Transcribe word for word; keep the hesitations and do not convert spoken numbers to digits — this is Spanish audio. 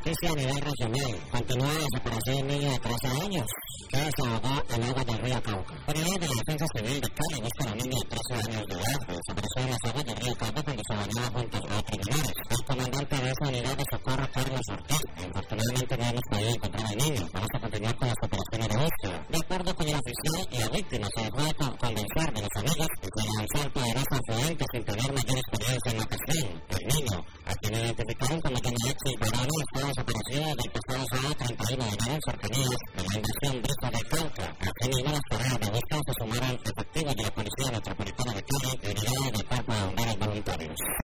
noticia a nivel regional. Continúa la desaparición de un niño de trece años que desahogó en aguas del río Cauca. Unidades de la Defensa Civil de Cali buscan a un niño de trece años de edad que desapareció en las aguas del río Cauca cuando se bañaba junto a otros menores. El comandante de esa unidad de socorro, Carlos Ortiz, infortunadamente no hemos podido encontrar al niño. Vamos a continuar con las operaciones de búsqueda. De acuerdo con el oficial y la víctima, se dejó de convencer de los amigos que se lanzó al poderoso afluente sin tener mayor experiencia en natación. El niño, a quien identificaron como Kenichi Barano, estaba desaparecido del pasado sábado treinta y uno de enero en cercanías de la inversión Brisa de Cauca. Asimismo, las tareas de búsqueda se sumaron efectivos de la Policía Metropolitana de Cali y unidades del Cuerpo de Bomberos Voluntarios.